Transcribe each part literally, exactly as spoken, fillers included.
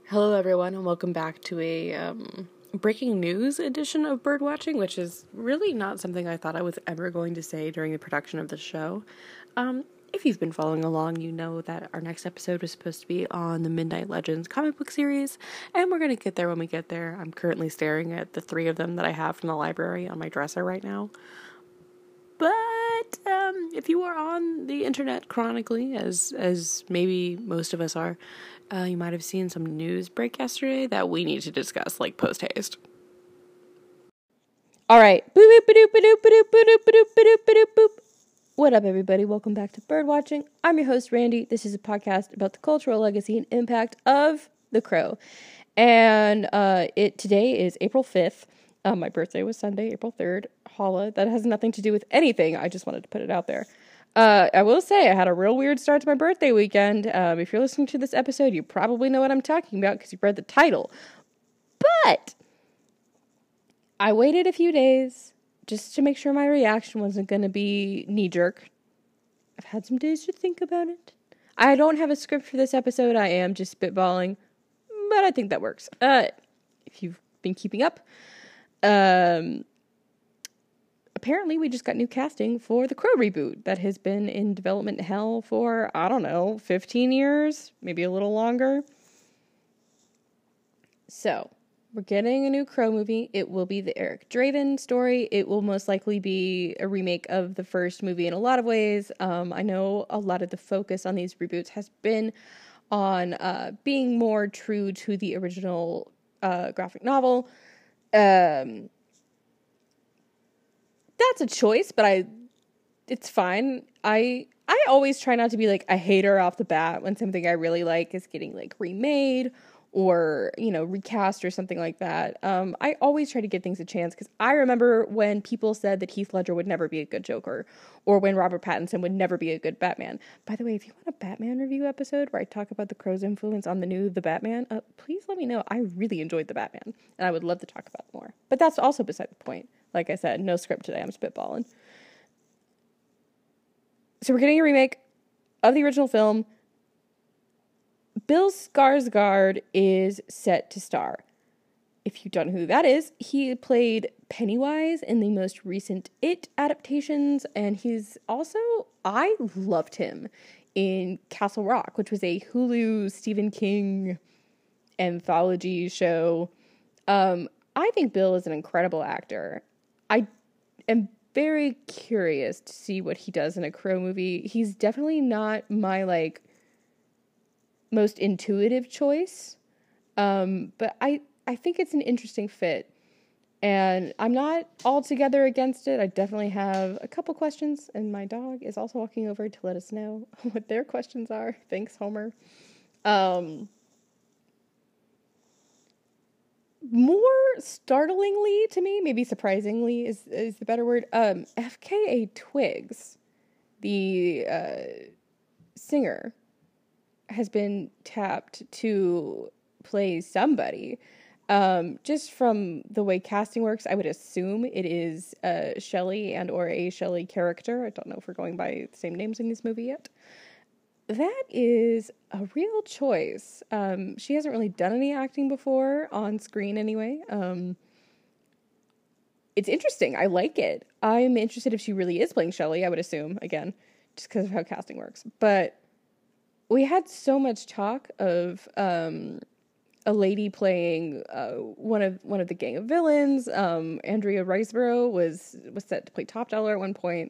Hello, everyone, and welcome back to a um, breaking news edition of Birdwatching, which is really not something I thought I was ever going to say during the production of the show. Um, if you've been following along, you know that our next episode was supposed to be on the Midnight Legends comic book series, and we're going to get there when we get there. I'm currently staring at the three of them that I have from the library on my dresser right now. But um, if you are on the internet chronically, as as maybe most of us are, uh, you might have seen some news break yesterday that we need to discuss, like, post-haste. All right. Boop, boop, boop, boop, boop, boop, boop, boop, boop, boop. What up, everybody? Welcome back to Birdwatching. I'm your host, Randy. This is a podcast about the cultural legacy and impact of The Crow. And uh, it today is April fifth. Uh, my birthday was Sunday, April third. Holla. That has nothing to do with anything. I just wanted to put it out there. Uh, I will say I had a real weird start to my birthday weekend. Um, if you're listening to this episode, you probably know what I'm talking about because you've read the title. But I waited a few days just to make sure my reaction wasn't going to be knee-jerk. I've had some days to think about it. I don't have a script for this episode. I am just spitballing, but I think that works. Uh, if you've been keeping up, um, apparently we just got new casting for the Crow reboot that has been in development hell for, I don't know, fifteen years, maybe a little longer. So, we're getting a new Crow movie. It will be the Eric Draven story. It will most likely be a remake of the first movie in a lot of ways. Um, I know a lot of the focus on these reboots has been on uh, being more true to the original uh, graphic novel. Um, that's a choice, but I, it's fine. I I always try not to be like a hater off the bat when something I really like is getting like remade or, you know, recast or something like that. Um, I always try to give things a chance because I remember when people said that Heath Ledger would never be a good Joker or when Robert Pattinson would never be a good Batman. By the way, if you want a Batman review episode where I talk about the Crow's influence on the new The Batman, uh, please let me know. I really enjoyed The Batman and I would love to talk about it more. But that's also beside the point. Like I said, no script today. I'm spitballing. So we're getting a remake of the original film. Bill Skarsgård is set to star. If you don't know who that is, he played Pennywise in the most recent It adaptations, and he's also, I loved him in Castle Rock, which was a Hulu Stephen King anthology show. Um, I think Bill is an incredible actor. I am very curious to see what he does in a Crow movie. He's definitely not my, like, most intuitive choice, um, but I, I think it's an interesting fit, and I'm not altogether against it. I definitely have a couple questions, and my dog is also walking over to let us know what their questions are. Thanks, Homer. Um, more startlingly to me, maybe surprisingly is, is the better word, um, F K A Twigs, the uh, singer, has been tapped to play somebody. Um, just from the way casting works, I would assume it is uh, Shelley and or a Shelley character. I don't know if we're going by the same names in this movie yet. That is a real choice. Um, she hasn't really done any acting before, on screen anyway. Um, it's interesting. I like it. I'm interested if she really is playing Shelley, I would assume, again, just because of how casting works. But we had so much talk of um, a lady playing uh, one of one of the gang of villains. Um, Andrea Riseborough was was set to play Top Dollar at one point.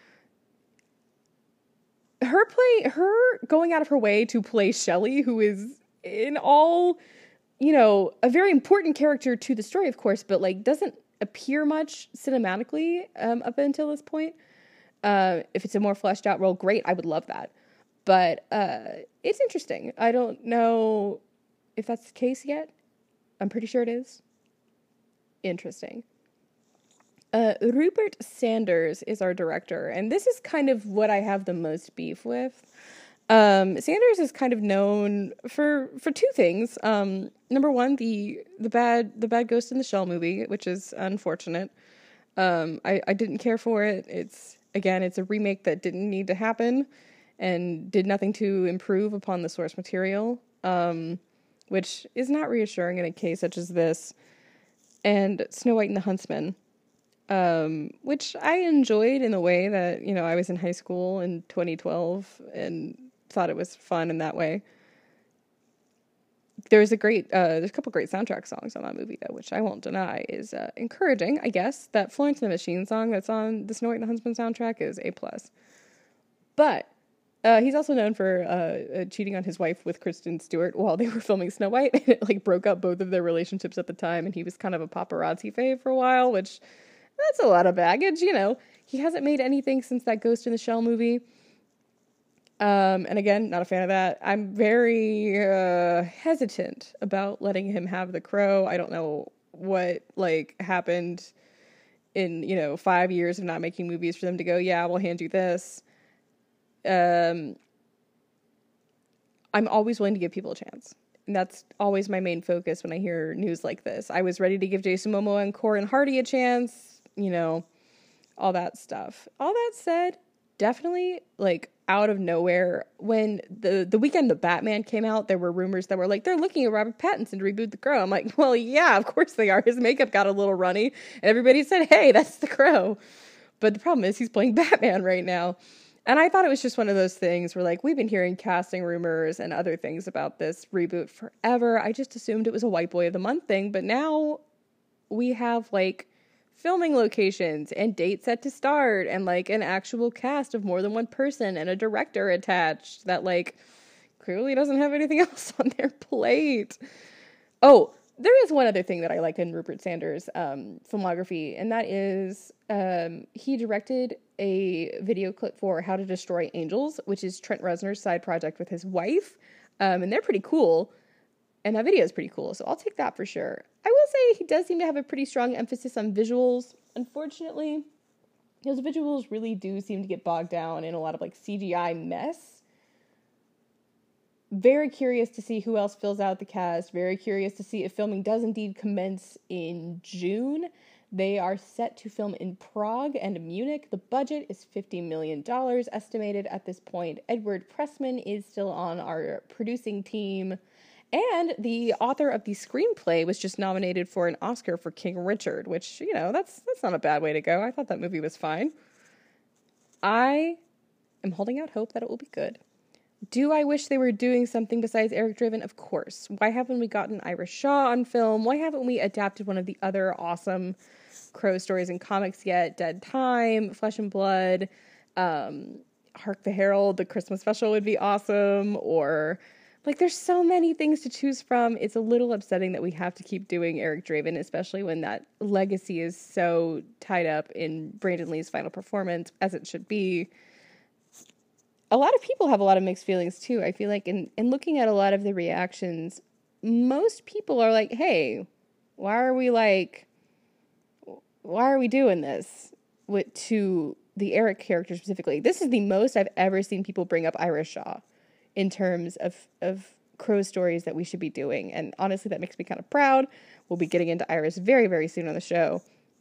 Her play, her going out of her way to play Shelley, who is in all, you know, a very important character to the story, of course, but like doesn't appear much cinematically um, up until this point. Uh, if it's a more fleshed out role, great. I would love that. But uh, it's interesting. I don't know if that's the case yet. I'm pretty sure it is. Interesting. Uh, Rupert Sanders is our director, and this is kind of what I have the most beef with. Um, Sanders is kind of known for for two things. Um, number one, the the bad the bad Ghost in the Shell movie, which is unfortunate. Um, I, I didn't care for it. It's again, it's a remake that didn't need to happen and did nothing to improve upon the source material. Um, which is not reassuring in a case such as this, and Snow White and the Huntsman, um, which I enjoyed in the way that, you know, I was in high school in twenty twelve and thought it was fun in that way. There's a great, uh, there's a couple great soundtrack songs on that movie, though, which I won't deny is uh, encouraging, I guess. That Florence and the Machine song that's on the Snow White and the Huntsman soundtrack is A plus. But uh, he's also known for uh, uh, cheating on his wife with Kristen Stewart while they were filming Snow White. And it like broke up both of their relationships at the time, and he was kind of a paparazzi fave for a while, which that's a lot of baggage, you know. He hasn't made anything since that Ghost in the Shell movie. Um, and again, not a fan of that. I'm very uh, hesitant about letting him have The Crow. I don't know what, like, happened in, you know, five years of not making movies for them to go, yeah, we'll hand you this. Um, I'm always willing to give people a chance. And that's always my main focus when I hear news like this. I was ready to give Jason Momoa and Corin Hardy a chance, you know, all that stuff. All that said, definitely, like, out of nowhere, when the the weekend the Batman came out, there were rumors that were like, they're looking at Robert Pattinson to reboot The Crow. I'm like, well, yeah, of course they are. His makeup got a little runny, and everybody said, hey, that's The Crow. But the problem is he's playing Batman right now. And I thought it was just one of those things where, like, we've been hearing casting rumors and other things about this reboot forever. I just assumed it was a White Boy of the Month thing, but now we have, like, filming locations and dates set to start and like an actual cast of more than one person and a director attached that like clearly doesn't have anything else on their plate. Oh, there is one other thing that I liked in Rupert Sanders' um, filmography, and that is um, he directed a video clip for How to Destroy Angels, which is Trent Reznor's side project with his wife, um, and they're pretty cool. And that video is pretty cool, so I'll take that for sure. I will say he does seem to have a pretty strong emphasis on visuals. Unfortunately, those visuals really do seem to get bogged down in a lot of like C G I mess. Very curious to see who else fills out the cast. Very curious to see if filming does indeed commence in June. They are set to film in Prague and Munich. The budget is fifty million dollars estimated at this point. Edward Pressman is still on our producing team. And the author of the screenplay was just nominated for an Oscar for King Richard, which, you know, that's that's not a bad way to go. I thought that movie was fine. I am holding out hope that it will be good. Do I wish they were doing something besides Eric Driven? Of course. Why haven't we gotten Ira Shaw on film? Why haven't we adapted one of the other awesome Crow stories in comics yet? Dead Time, Flesh and Blood, um, Hark the Herald, the Christmas special would be awesome, or... Like, there's so many things to choose from. It's a little upsetting that we have to keep doing Eric Draven, especially when that legacy is so tied up in Brandon Lee's final performance, as it should be. A lot of people have a lot of mixed feelings, too. I feel like in, in looking at a lot of the reactions, most people are like, hey, why are we, like, why are we doing this with, to the Eric character specifically? This is the most I've ever seen people bring up Ira Shaw in terms of, of Crow stories that we should be doing. And honestly, that makes me kind of proud. We'll be getting into Iris very, very soon on the show.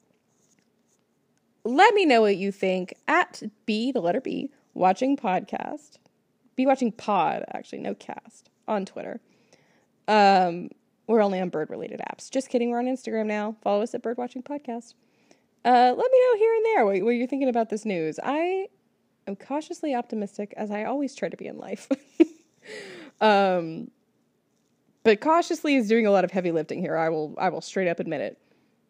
Let me know what you think at B, the letter B, watching podcast. Be watching pod, actually, no cast, on Twitter. Um, we're only on bird-related apps. Just kidding, we're on Instagram now. Follow us at Birdwatching Podcast. Uh, let me know here and there what, what you're thinking about this news. I... I'm cautiously optimistic, as I always try to be in life. um, but cautiously is doing a lot of heavy lifting here. I will, I will straight up admit it.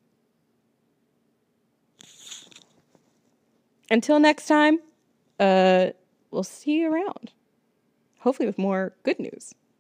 Until next time, uh, we'll see you around. Hopefully with more good news.